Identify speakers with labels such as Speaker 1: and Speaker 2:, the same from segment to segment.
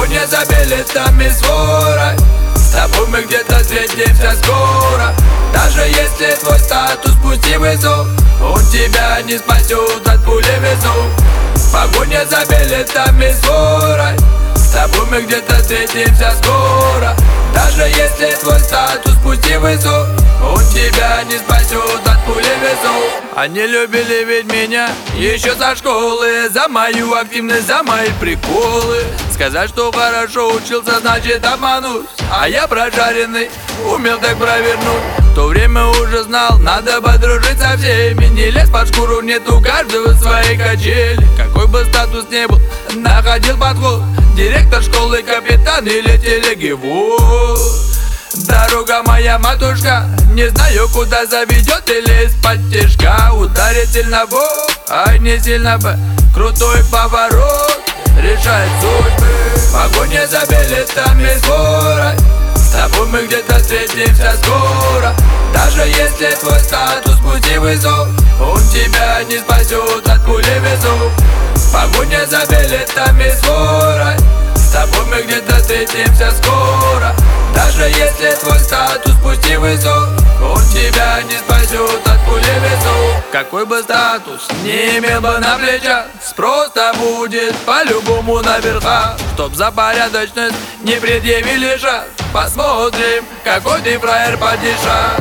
Speaker 1: Погоня за билетами сворой, с тобой мы где-то встретимся скоро. Даже если твой статус пути вызов, он тебя не спасет от пули весов. Погоня за билетами сворой, с тобой мы где-то встретимся скоро. Даже если твой статус пути вызов, он тебя не спасет от пули весов. Они любили ведь меня еще со школы, за мою активность, за мои приколы. Сказать, что хорошо учился, значит обмануть. А я прожаренный, умел так провернуть. В то время уже знал, надо подружить со всеми. Не лезь под шкуру, нет у каждого своей качели. Какой бы статус не был, находил подход. Директор школы, капитан или телегивоз. Дорога моя, матушка, не знаю, куда заведет или из-под тяжка. Ударит сильно в бок, ай не сильно бы. Крутой поворот решает судьбы. Погоня за билетами сворой, с тобой мы где-то встретимся скоро. Даже если твой статус пути вызов, он тебя не спасет от пули весов. Погоня за билетами сворой, с тобой мы где-то встретимся скоро. Даже если твой статус пути вызов, он тебя не спасет от пули весов. Какой бы статус не имел бы на плечах, спрос-то будет по-любому наверха. Чтоб за порядочность не предъявили шаг, посмотрим, какой ты фраер падиша.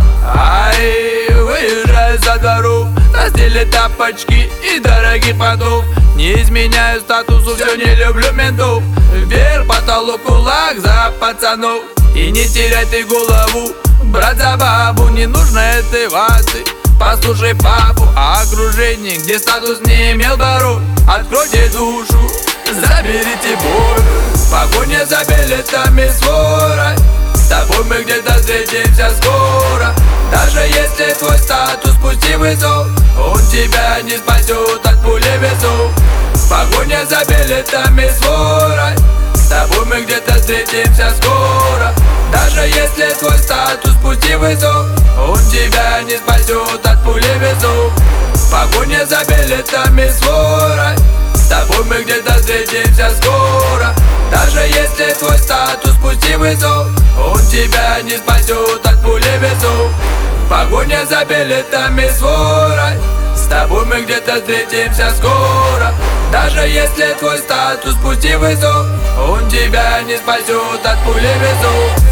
Speaker 1: Ай, выезжай со двору, на стиле тапочки и дорогих понтов. Не изменяю статусу, все не люблю ментов. Вверх потолок, кулак за пацанов. И не теряй ты голову, брат, за бабу. Не нужно этой ваты, послушай папу. А окружение, где статус не имел барон, откройте душу, заберите боль. Погоня за билетами сворой, с тобой мы где-то встретимся скоро. Даже если твой статус пути вызов, он тебя не спасет от пули весов. Погоня за билетами сворой, с тобой мы где-то встретимся скоро. Даже если твой статус пути вызов, он тебя не спасет от пули весов. Погоня за билетами сворой, с тобой мы где-то встретимся скоро. Даже если твой статус пути вызов, он тебя не спасет от пули весов. Погоня за билетами сворой, с тобой мы где-то встретимся скоро. Даже если твой статус пути вызов, он тебя не спасет от пули весов.